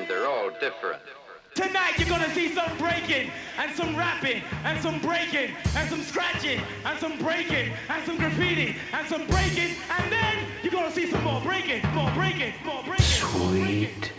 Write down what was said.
they're all different. Tonight you're gonna see some breaking, and some rapping, and some breaking, and some scratching, and some breaking, and some graffiti, and some breaking, and then you're gonna see some more breaking, more breaking, more breaking. Sweet